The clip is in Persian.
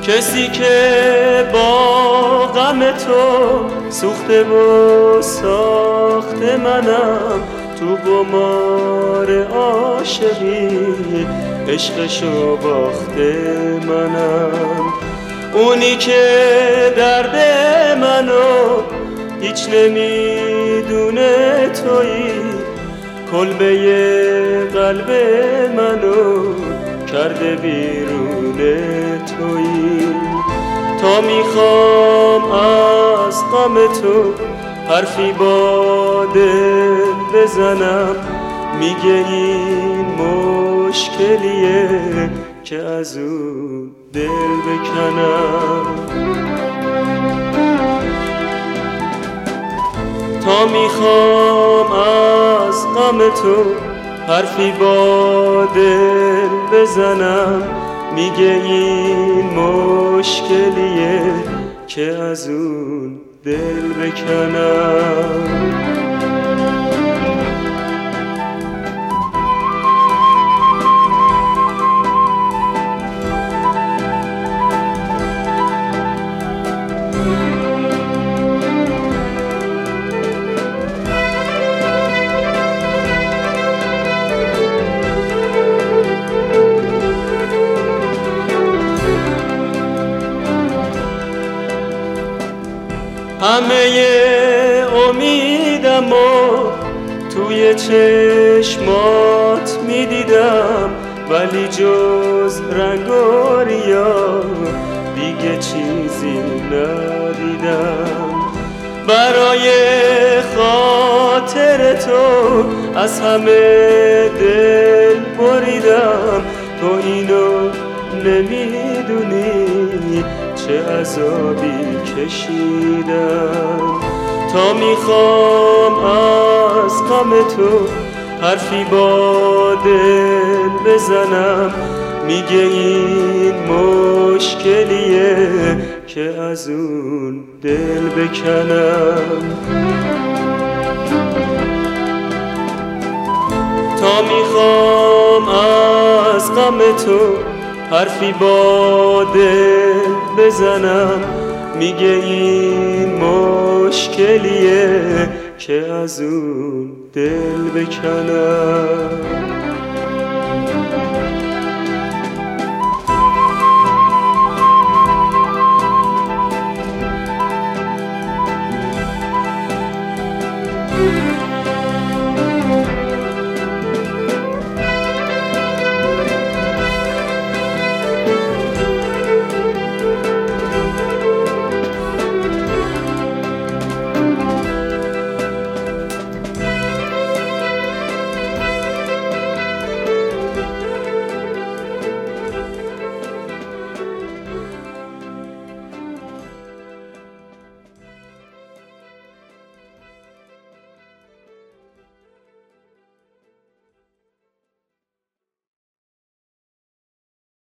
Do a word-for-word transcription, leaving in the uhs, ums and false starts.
کسی که با غم تو سوخته و ساخته منم، تو قمار عاشقی عشقشو باخته منم. اونی که درد منو هیچ نمیدونه تویی، کلبه قلب منو کرده بیرون تویی. تا میخوام از غم تو حرفی با دل بزنم، میگه این مشکلیه که از اون دل بکنم. تا میخوام از غم تو حرفی با دل بزنم، میگه این مشکلیه که از اون دل بکنم. همه امیدم و توی چشمات میدیدم، ولی جز رنگ و ریا دیگه چیزی ندیدم. برای خاطر تو از همه دل بریدم، تو اینو نمیدونی چه عذابی کشیدم. تا میخوام از غم تو حرفی با دل بزنم، میگه این مشکلیه که از اون دل بکنم. تا میخوام از غم تو حرفی با دل بزنم، میگه این مشکلیه که از اون دل بکنم.